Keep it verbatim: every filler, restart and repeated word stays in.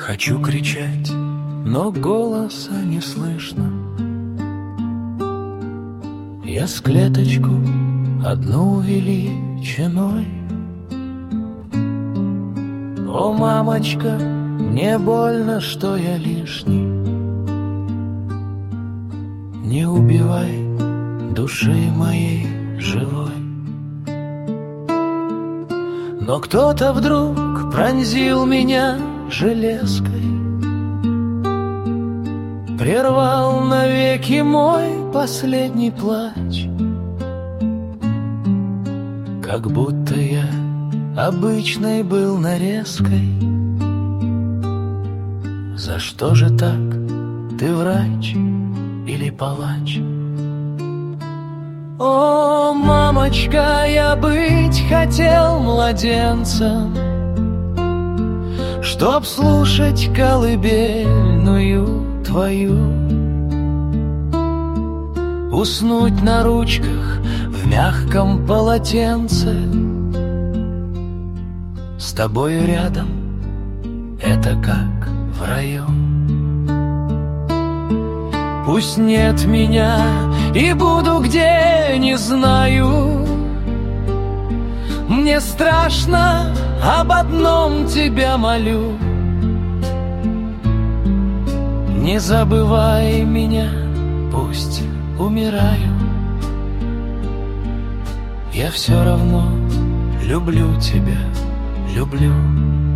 Хочу кричать, но голоса не слышно. Я с клеточку одну величиной. О, мамочка, мне больно, что я лишний. Не убивай души моей живой. Но кто-то вдруг пронзил меня железкой, прервал навеки мой последний плач. Как будто я обычной был нарезкой. За что же так? Ты врач или палач? О, мамочка, я быть хотел младенцем, чтоб слушать колыбельную твою, уснуть на ручках в мягком полотенце. С тобою рядом это как в раю. Пусть нет меня и буду где не знаю. Мне страшно, об одном тебя молю. Не забывай меня, пусть умираю. Я все равно люблю тебя, люблю.